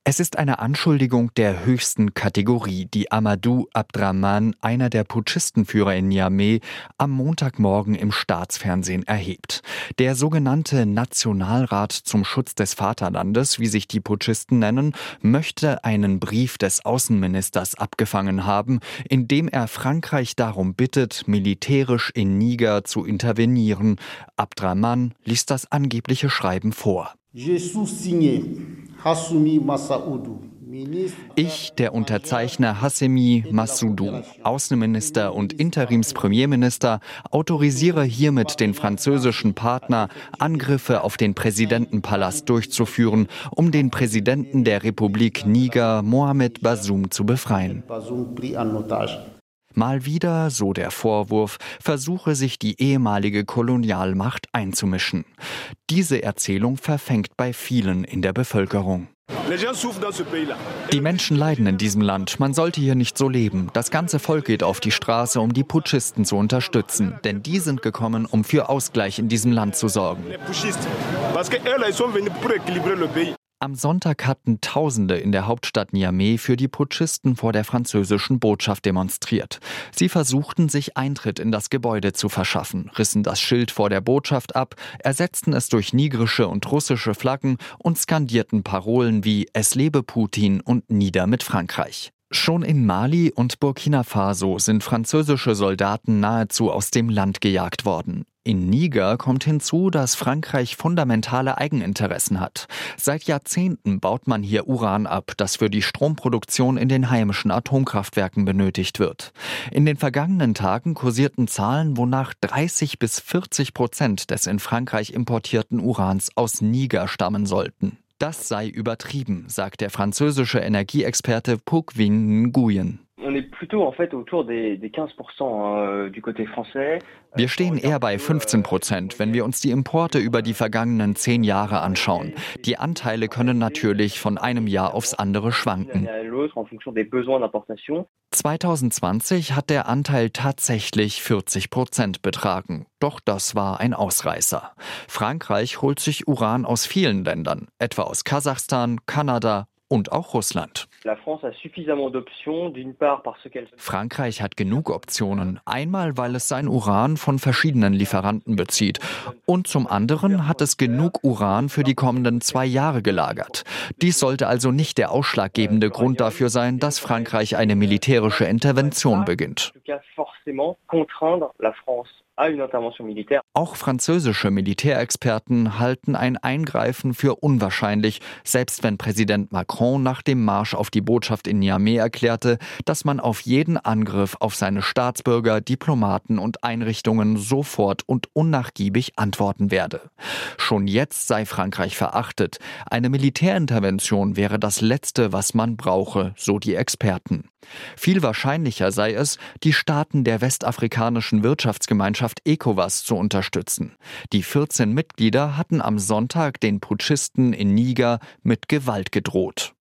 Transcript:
Es ist eine Anschuldigung der höchsten Kategorie, die Amadou Abdrahmane, einer der Putschistenführer in Niamey, am Montagmorgen im Staatsfernsehen erhebt. Der sogenannte Nationalrat zum Schutz des Vaterlandes, wie sich die Putschisten nennen, möchte einen Brief des Außenministers abgefangen haben, in dem er Frankreich darum bittet, militärisch in Niger zu intervenieren. Abdrahmane liest das angebliche Schreiben vor. Ich, der Unterzeichner Hassemi Massoudou, Außenminister und Interimspremierminister, autorisiere hiermit den französischen Partner, Angriffe auf den Präsidentenpalast durchzuführen, um den Präsidenten der Republik Niger, Mohamed Bazoum, zu befreien. Mal wieder, so der Vorwurf, versuche sich die ehemalige Kolonialmacht einzumischen. Diese Erzählung verfängt bei vielen in der Bevölkerung. Die Menschen leiden in diesem Land. Man sollte hier nicht so leben. Das ganze Volk geht auf die Straße, um die Putschisten zu unterstützen. Denn die sind gekommen, um für Ausgleich in diesem Land zu sorgen. Am Sonntag hatten Tausende in der Hauptstadt Niamey für die Putschisten vor der französischen Botschaft demonstriert. Sie versuchten, sich Eintritt in das Gebäude zu verschaffen, rissen das Schild vor der Botschaft ab, ersetzten es durch nigrische und russische Flaggen und skandierten Parolen wie „Es lebe Putin" und „Nieder mit Frankreich". Schon in Mali und Burkina Faso sind französische Soldaten nahezu aus dem Land gejagt worden. In Niger kommt hinzu, dass Frankreich fundamentale Eigeninteressen hat. Seit Jahrzehnten baut man hier Uran ab, das für die Stromproduktion in den heimischen Atomkraftwerken benötigt wird. In den vergangenen Tagen kursierten Zahlen, wonach 30-40% des in Frankreich importierten Urans aus Niger stammen sollten. Das sei übertrieben, sagt der französische Energieexperte Pugwin Nguyen. Wir stehen eher bei 15%, wenn wir uns die Importe über die vergangenen 10 Jahre anschauen. Die Anteile können natürlich von einem Jahr aufs andere schwanken. 2020 hat der Anteil tatsächlich 40% betragen. Doch das war ein Ausreißer. Frankreich holt sich Uran aus vielen Ländern, etwa aus Kasachstan, Kanada und auch Russland. Frankreich hat genug Optionen. Einmal, weil es sein Uran von verschiedenen Lieferanten bezieht. Und zum anderen hat es genug Uran für die kommenden 2 Jahre gelagert. Dies sollte also nicht der ausschlaggebende Grund dafür sein, dass Frankreich eine militärische Intervention beginnt. Auch französische Militärexperten halten ein Eingreifen für unwahrscheinlich, selbst wenn Präsident Macron nach dem Marsch auf die Botschaft in Niamey erklärte, dass man auf jeden Angriff auf seine Staatsbürger, Diplomaten und Einrichtungen sofort und unnachgiebig antworten werde. Schon jetzt sei Frankreich verachtet. Eine Militärintervention wäre das Letzte, was man brauche, so die Experten. Viel wahrscheinlicher sei es, die Staaten der westafrikanischen Wirtschaftsgemeinschaft ECOWAS zu unterstützen. Die 14 Mitglieder hatten am Sonntag den Putschisten in Niger mit Gewalt gedroht.